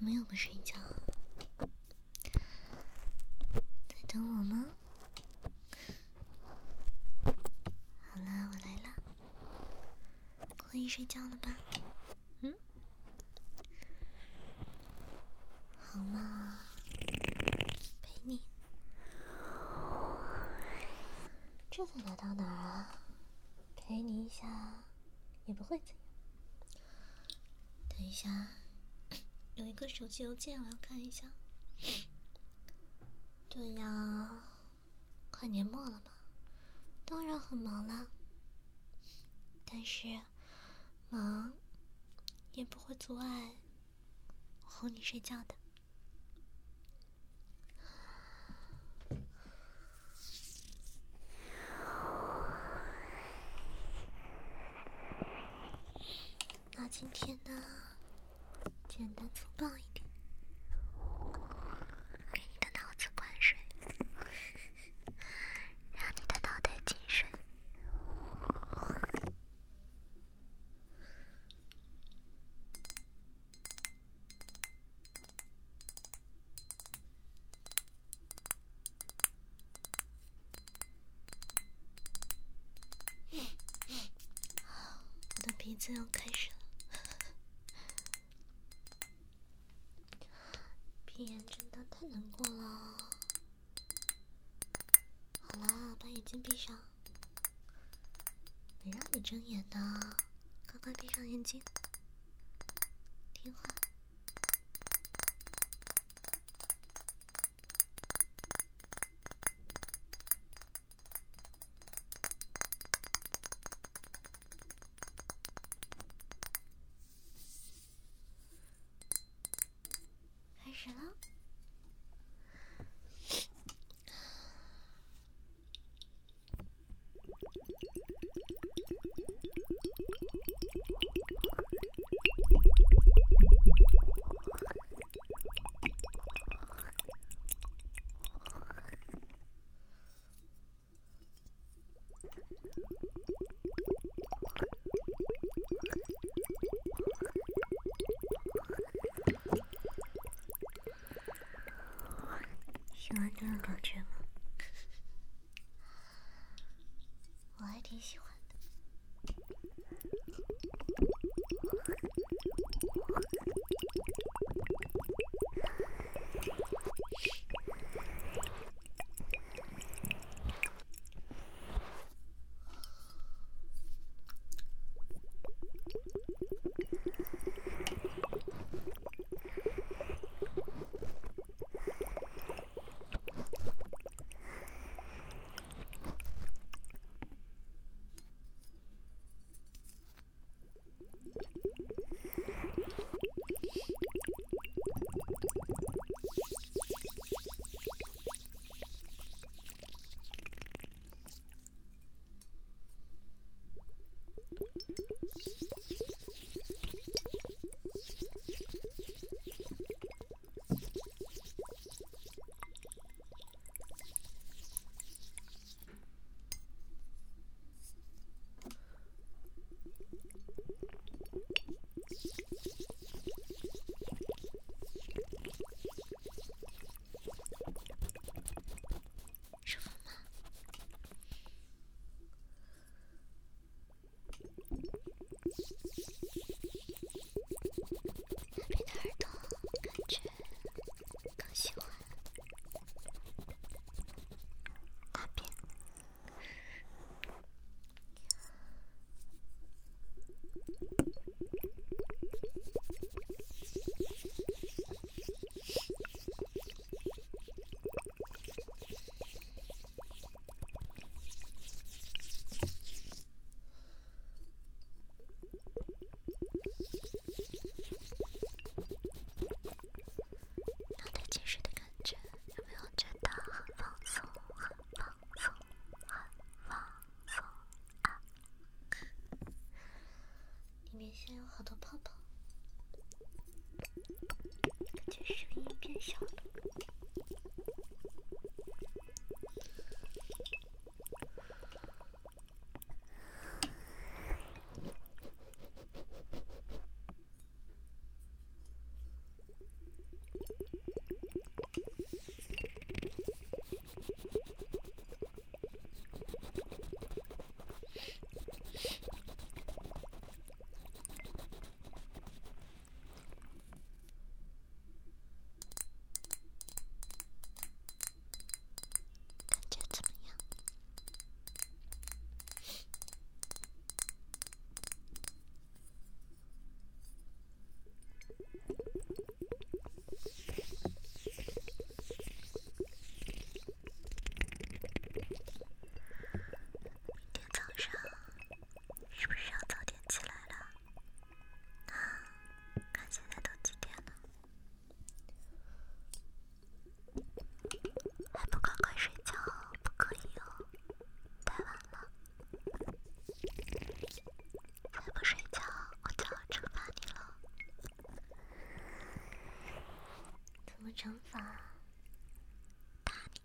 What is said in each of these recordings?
么又不睡觉？在等我吗？好啦，我来了。可以睡觉了吧？好嘛，陪你。这才来到哪儿啊？陪你一下也不会怎样。等一下，有一个手机邮件我要看一下。对呀，快年末了嘛，当然很忙啦。但是，忙也不会阻碍我哄你睡觉的。那今天呢，简单粗暴一点，给你的脑子灌水，让你的脑袋进水。我的鼻子要开始了。闭眼真的太难过了。好啦，把眼睛闭上。没让你睁眼的，快快闭上眼睛。听话。开始了。喜欢这种感觉吗？我还挺喜欢的。舒服吗？别的耳朵感觉更喜欢那边。脑袋进水的感觉有没有觉得很放松？很放松，很放松啊！里面现在有好多泡泡，感觉声音变小了。 惩罚，打你。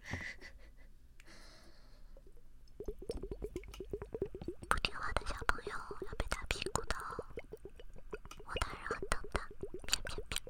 不听话的小朋友要被打屁股的哦，我大人很疼的，啪啪啪。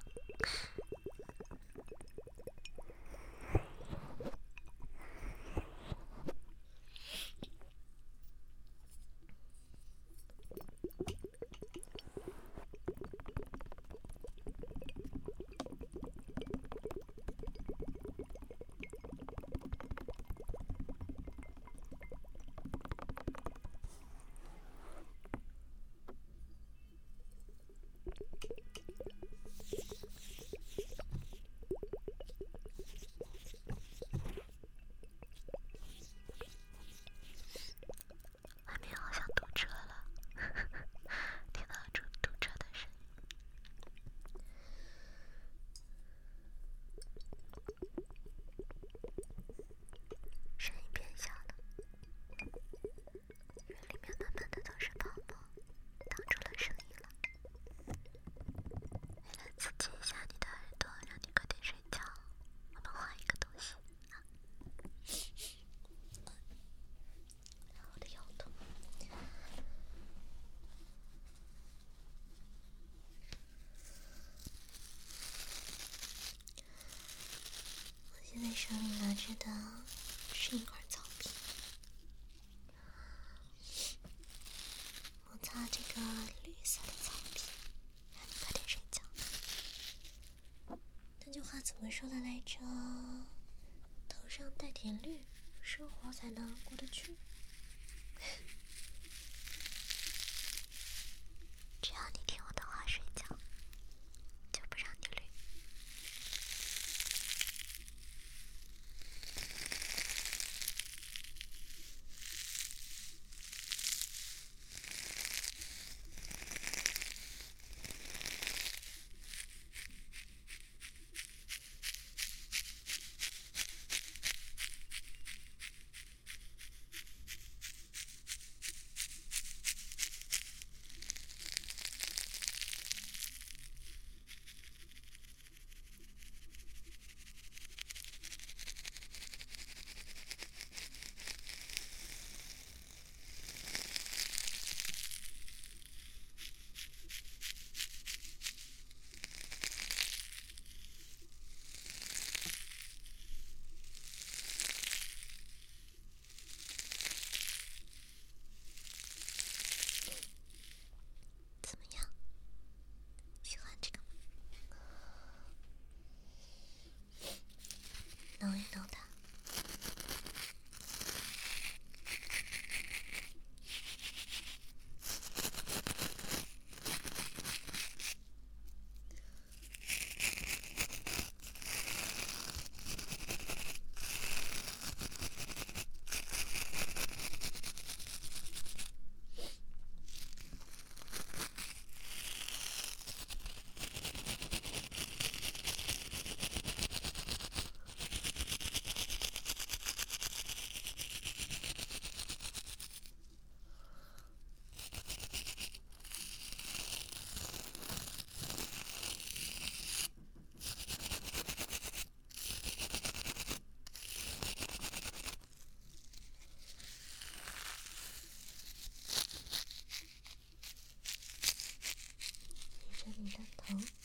外面好像堵车了，听到堵车的声音。声音变小了，因为里面满满的都是泡沫，挡住了声音了。为了刺激一下你的耳朵，让你快点睡觉，我们换一个东西啊。我的腰痛。我现在手里拿着的是一块草皮，我擦这个绿色的草皮，让你快点睡觉。那句话怎么说的来着？头上带点绿，生活才能过得去。只要你听我的话睡觉，就不让你绿。怎么样？喜欢这个吗？挠一挠它。你的头。